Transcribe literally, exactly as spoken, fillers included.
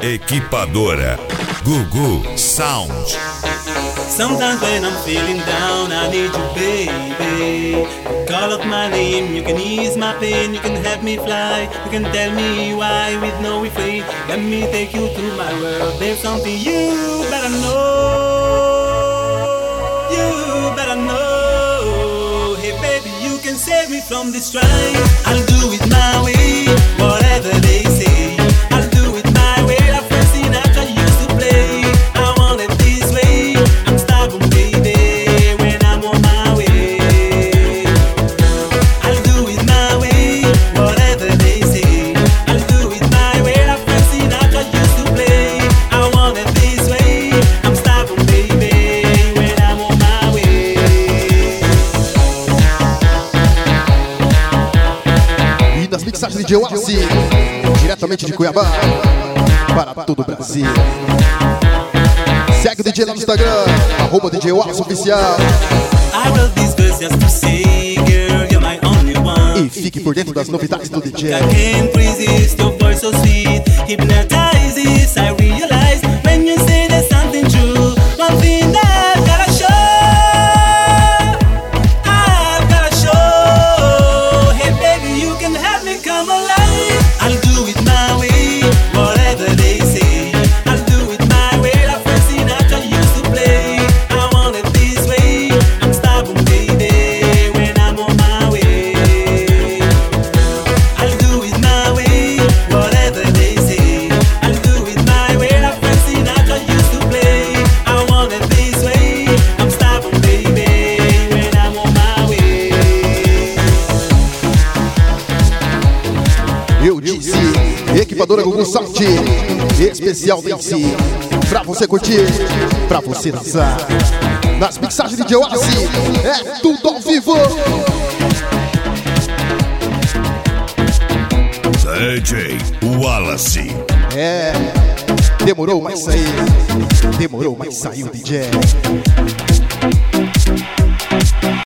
Equipadora Gugu Sound. Sometimes when I'm feeling down, I need you, baby. Call out my name, you can ease my pain, you can help me fly, you can tell me why with no refrain. Let me take you to my world. There's something you better know. You better know. Hey baby, you can save me from this strife. I'll do it my way, whatever they say. I'll do it my way. Like Frank Sinatra used to play. I want it this way. I'm stubborn, baby, when I'm on my way. I'll do it my way, whatever they say. I'll do it my way. Like Frank Sinatra used to play. I want it this way. I'm stubborn, baby, when I'm on my way. E nas mixagens de D J Wallace, diretamente de Cuiabá para todo o Brasil. Segue o D J lá no Instagram, arroba D J Wallace Oficial. I wrote these verses just to say, girl, you're my only one. E fique por dentro das novidades do D J. I can't resist your voice so sweet, hypnotizes. I realize when you say there's something true. One thing that I've gotta show, I've gotta show. Hey baby, you can help me come alive. I'll do it my way, whatever they say. I'll do it my way, like Frank Sinatra used to play. I want it this way. I'm stubborn, baby, when I'm on my way. I'll do it my way, whatever they say. I'll do it my way, like Frank Sinatra used to play. I want it this way. I'm stubborn, baby, when I'm on my way. Eu disse, Equipadora Gugu Sound, especial desse, pra você curtir, pra você dançar. Nas mixagens de D J Wallace, é tudo ao vivo. D J Wallace. É, demorou, mas saiu. Demorou, mas saiu, D J.